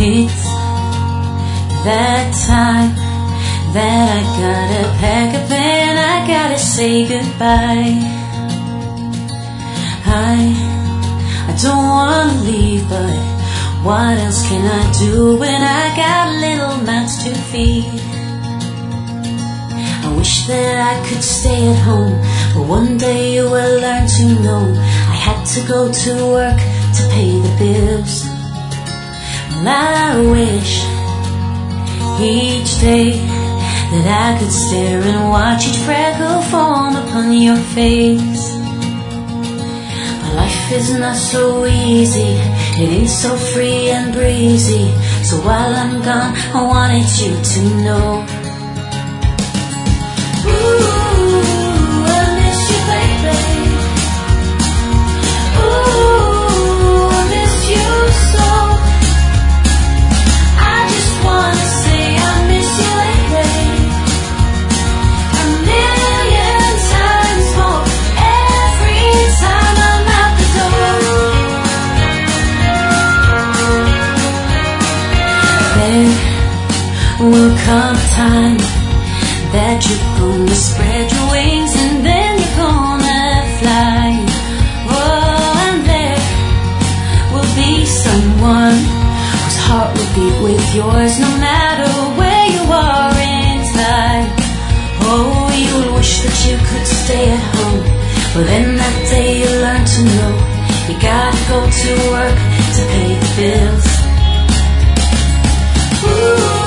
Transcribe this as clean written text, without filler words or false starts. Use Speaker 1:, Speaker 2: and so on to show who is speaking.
Speaker 1: It's that time that I gotta pack up and I gotta say goodbye. I don't wanna leave, but what else can I do when I got little mouths to feed? I wish that I could stay at home, but one day you will learn to know I had to go to work to pay the bills. Well, I wish each day that I could stare and watch each freckle form upon your face. But life is not so easy, it ain't so free and breezy. So while I'm gone, I wanted you to know, ooh, I miss you, baby. Ooh, I miss you so. I just wanna say I miss you lately, a million times more every time I'm out the door. There will come a time that you're gonna spread your wings and then you're gonna fly. Oh, and there will be someone whose heart will beat with yours no matter where you are in time. Oh, you'll wish that you could stay at home, but then that day you learn to know you gotta go to work to pay the bills. Ooh.